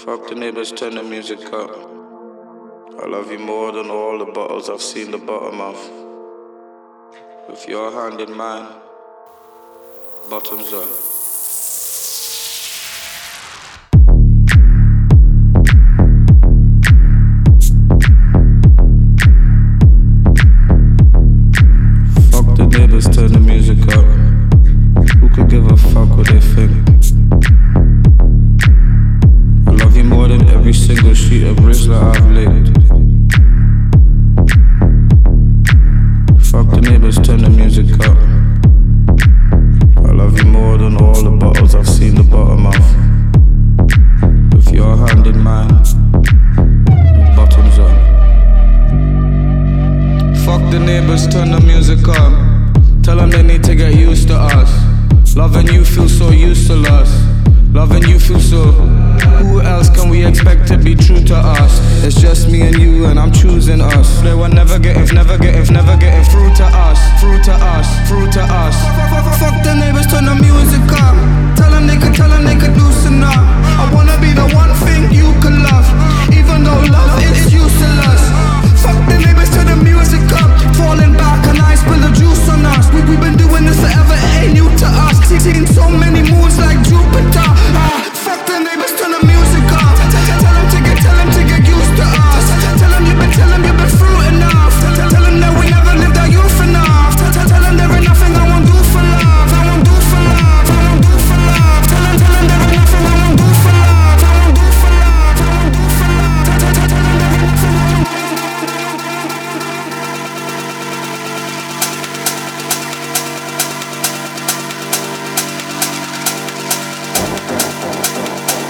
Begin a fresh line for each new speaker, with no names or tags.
Fuck the neighbors, turn the music up. I love you more than all the bottles I've seen the bottom of. With your hand in mine, bottoms up. Fuck the neighbors, turn the music up. Who could give a fuck what they think? I love you more than every single sheet of wrist that I've licked. Fuck the neighbors, turn the music up. I love you more than all the bottles I've seen the bottom of. With your hand in mine, bottoms up. Fuck the neighbors, turn the music up. Tell them they need to get used to us. Loving you feels so useless. Loving you feels so. Who else can we expect to be true to us? It's just me and you, and I'm choosing us. They were never getting through to us, through to us, through to us.